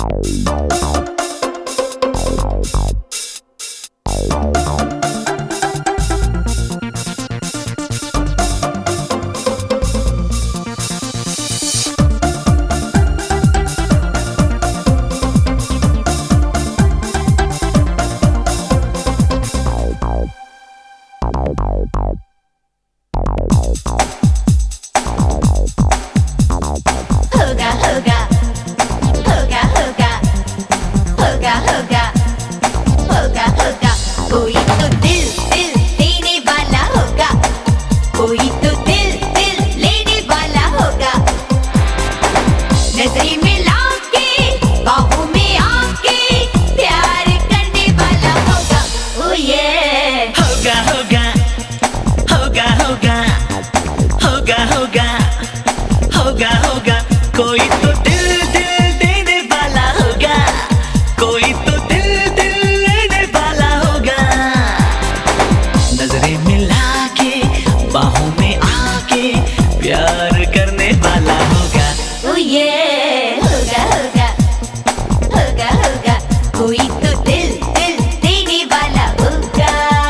कोई तो दिल दिल देने वाला होगा, कोई तो दिल दिल लेने वाला होगा। नजरें मिला के बाहों में आके प्यार करने वाला होगा। ओ ये होगा होगा होगा होगा, कोई तो दिल दिल देने वाला होगा।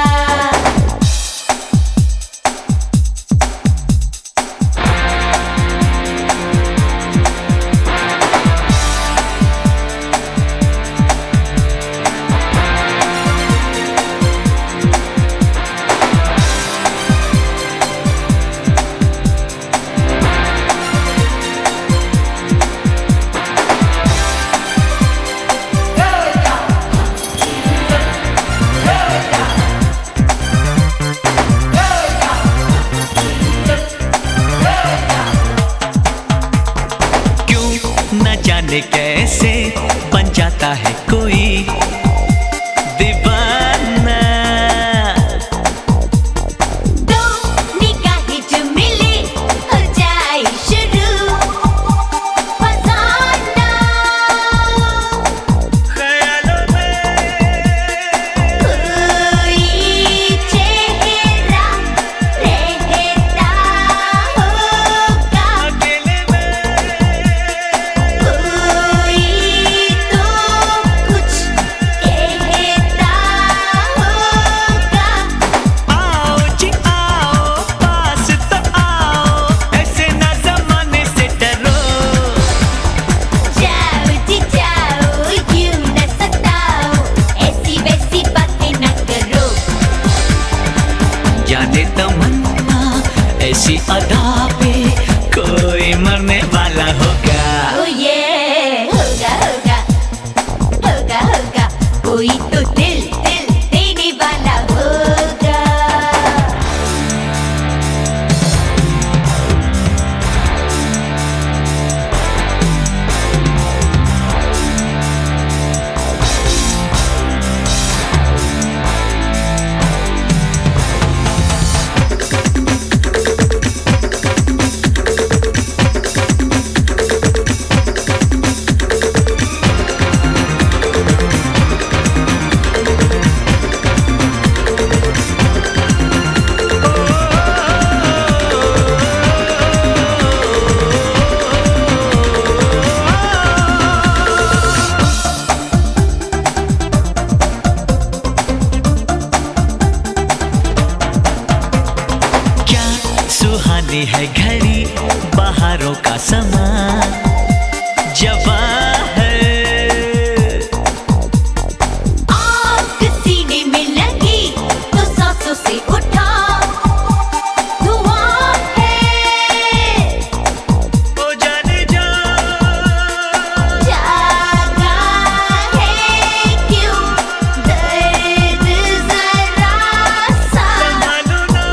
न जाने कैसे बन जाता है कोई दीवाना। दो निगाहें जो मिले हो जाए शुरू फसाना। ख्यालों में कोई चेहरा रहता होगा, अकेले में कोई तो कुछ कहता होगा। आओ जी आओ, पास तो आओ, ऐसे ना जमाने से डरो। जाओ जी जाओ, यूं न सताओ, ऐसी वैसी बातें न करो। जाने तमन्ना ऐसी अदा पे कोई मरने वाला होगा। ओ ये होगा होगा होगा होगा, कोई तो दिल दिल देने वाला होगा। क्या सुहानी है घड़ी बहारों का समा, जवां है। आग सीने में लगी तो सांसों से उठा धुआं है। ओ जाने जा, जागा है क्यों दर्द जरा सा, संभालो ना,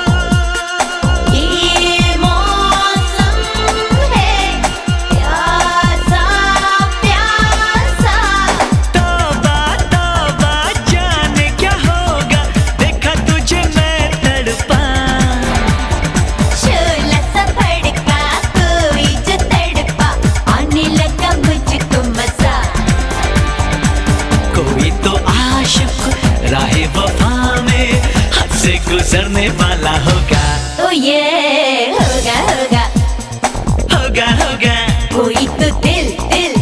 ये मौसम है प्यासा प्यासा। तौबा तौबा जाने क्या होगा, देखा तुझे मैं तड़पा। शोला सा भड़का कोई जो तड़पा, आने लगा मुझको मजा। कोई तो आशिक राहे वफा में हद से गुजरने वाला होगा। ओ ये होगा होगा होगा होगा कोई तो दिल दिल